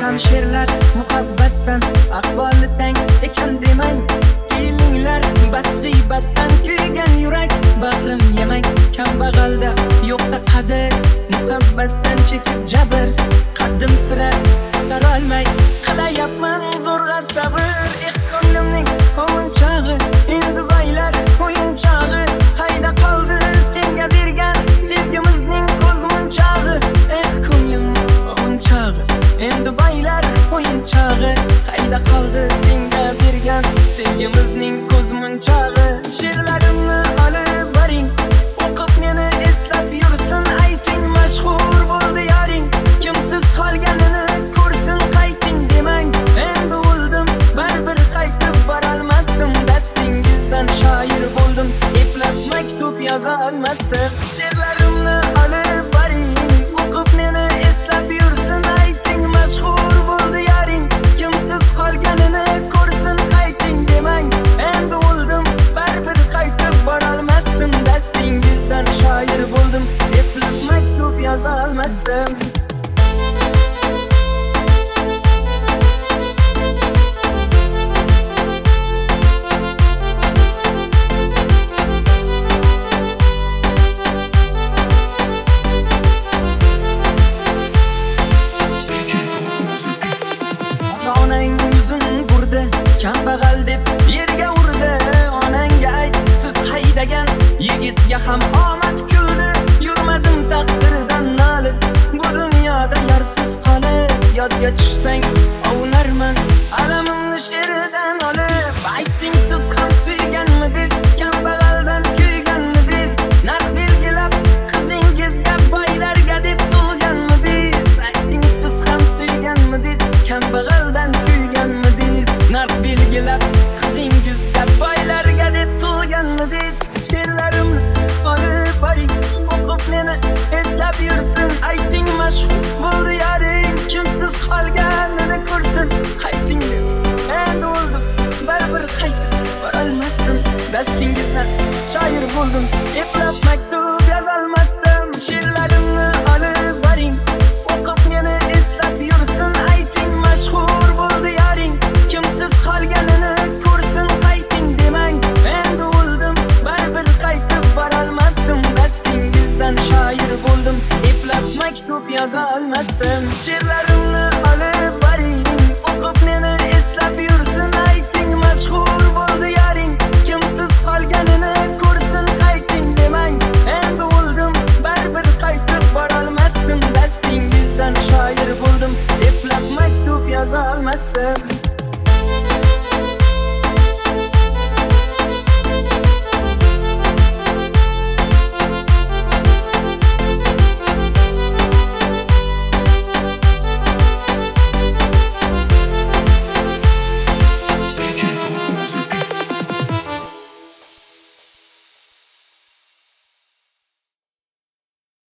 ham she'rlar muhabbatdan, ahvoli tang ekan demang. Feelinglar bas g'iybatdan, kuygan yurak bag'rim yemang. Kambag'alda yo'qda qadr, muhabbatdan chekib jabr. Qaddim sira ko'tarolmay qilayapman zo'rg'a sabr. Ko'nglimning o'yinchog'i, endi baylar o'yinchog'i. Qayda qoldi senga bergan sevgimizning ko'z munchog'i? Ko'nglimning o'yinchog'i, endi baylar o'yinchog'i. Qayda qoldi senga bergan sevgimizning ko'z munchog'i? She'rlarimni olib boring, o'qib meni eslab yursin. Ayting mashhur bo'ldi yoring, kimsiz qolganini ko'rsin. Qayting demang, endi o'ldim, baribir qaytib borolmasdim. Dastingizdan shoir bo'ldim, eplab maktub yoza olmasdim. She'rlarimni olib boring, o'qib meni eslab yursin. Ayting mashhur bo'ldi yoring, kimsiz qolganini ko'rsin. Qayting demang, endi o'ldim, baribir qaytib borolmasdim. Dastingizdan shoir bo'ldim, eplab maktub yoza olmasdim. Onang yuzin burdi, kambag'al deb yerga urdi. Onangga ayt, siz haydagan yigitga ham omad kuldi. Yurmadim taqdiridan nolib, bu dunyoda yarsiz qolib. Yodga tushsang ovunarman alamimni she'ridan olib. Ayting, siz ham suyganmidingiz, kambag'aldan kuyganmidingiz? Narx belgilab qizingizga boylarga deb tug'ganmidingiz? Ayting, siz ham suyganmidingiz, kambag'aldan kuyganmidingiz? Narx belgilab qizingizga boylarga deb tug'ganmidingiz? She'rlarimni olib boring, o'qib meni eslab yursin. Ayting mashhur bo'ldi yoring, kimsiz qolganini ko'rsin. Qayting deb endi o'ldim, baribir qaytib borolmasdim. Dastingizdan shoir bo'ldim, eplab maktub yozolmasdim. She'rlarimni olib boring, o'qib meni eslab yursin. Ayting mashhur bo'ldi yoring, kimsiz qolganini ko'rsin. Qayting demang, endi o'ldim, baribir qaytib borolmasdim. Dastingizdan shoir bo'ldim, eplab maktub yoza olmasdim. She'rlarimni